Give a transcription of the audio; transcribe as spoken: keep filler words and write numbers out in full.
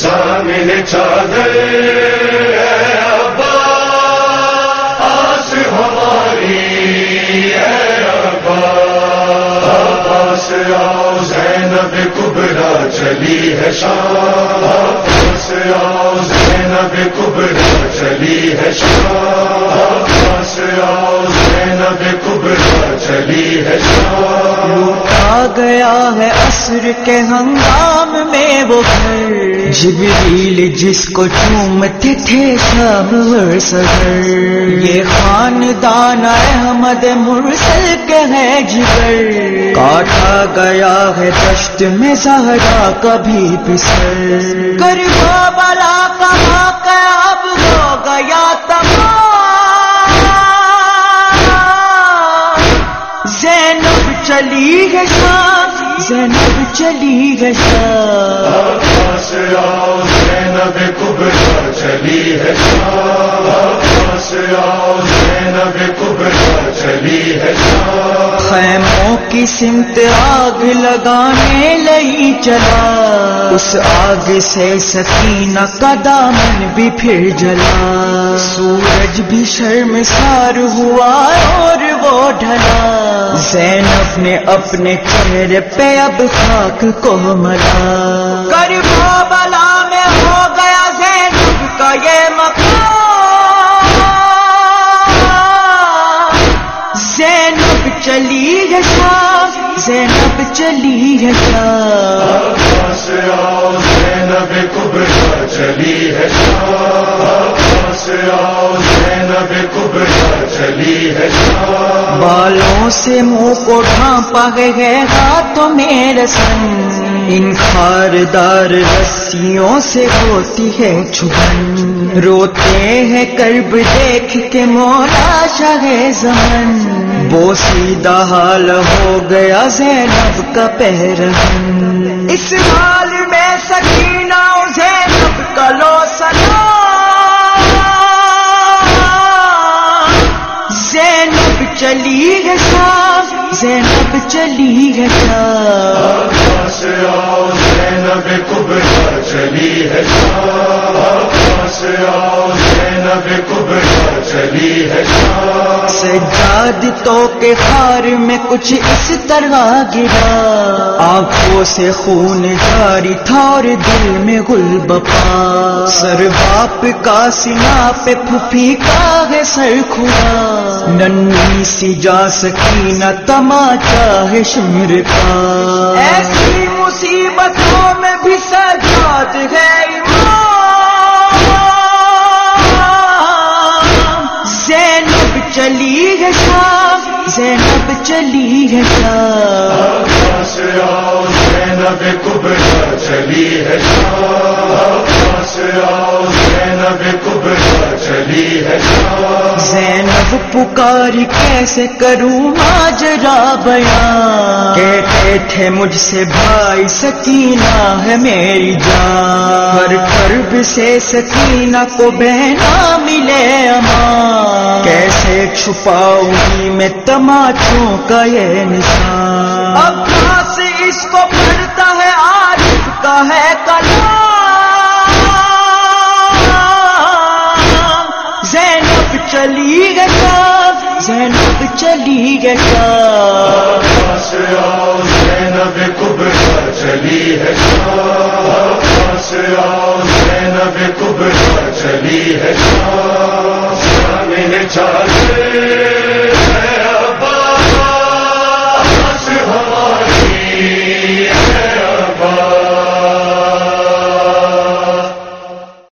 زامن چادر اے عباس ہماری اے عباس آؤ زینب کبریٰ چلی ہے شام عباس آؤ زینب کبریٰ چلی ہے شام عباس آؤ زینب کبریٰ چلی ہے شام آ گیا ہے عصر کے ہنگام میں وہ گھر جبریل جس کو چومتے تھے شب و سحر یہ خاندان احمد مرسل کے ہے جگر کاٹا گیا ہے دشت میں زہرا کبھی پسر کربلا کا واقعہ اب ہو گیا تمام زینب چلی ہے شام زینب چلی ہے شام عباس آؤ زینب کبریٰ چلی ہے شام عباس آؤ زینب کبریٰ چلی ہے شام خیموں کی سمت آگ لگانے لئی چلا اس آگ سے سکینہ کا دامن بھی پھر جلا سورج بھی شرمسار ہوا اور وہ ڈھلا زینب نے اپنے چہرے پہ اب خاک کو ملا کربلا میں ہو گیا زینب کا یہ مقام زینب چلی ہے شام زینب چلی ہے شام عباس آؤ زینب کبریٰ چلی ہے شام عباس آؤ زینب کبریٰ چلی ہے شام بالوں سے منہ کو ڈھانپا ہے ہاتھوں میں رسن ان خاردار رسیوں سے ہوتی ہے چھپن روتے ہیں کرب دیکھ کے مولا شاہ زمن بوسیدہ حال ہو گیا زینب کا پیرہن اس حال میں سکینہ اور زینب کا لو سلام زینب چلی ہے شام زینب چلی ہے شام عباس آؤ زینب کبریٰ چلی ہے شام عباس آؤ زینب کبریٰ چلی ہے شام سجاد تو کے خار میں کچھ اس طرح گرا آنکھوں سے خون جاری تھا اور دل میں گل بپا سر باپ کا سنا پہ پھپھی کا ہے سر کھلا ننھی سی جا سکینہ تماچا ہے شمر کا ایسی مصیبتوں میں بھی سجاد ہے زینب چلی ہے شام زینب چلی ہے شام عباس آؤ زینب کبریٰ چلی ہے شام عباس آؤ زینب کبریٰ چلی ہے شام زینب پکاری کیسے کروں ماجرا بیان کہتے تھے مجھ سے بھائی سکینہ ہے میری جان ہر کرب سے سکینہ کو بہنا ملے امان کیسے چھپاؤں گی میں تماچوں کا یہ نشان عباس اس کو پڑھتا ہے عارف کا ہے کلام زینب چلی ہے شام زینب چلی ہے شام عباس آؤ زینب کبریٰ چلی ہے شام عباس آؤ زینب کبریٰ چلی ہے شام زامن چادر اے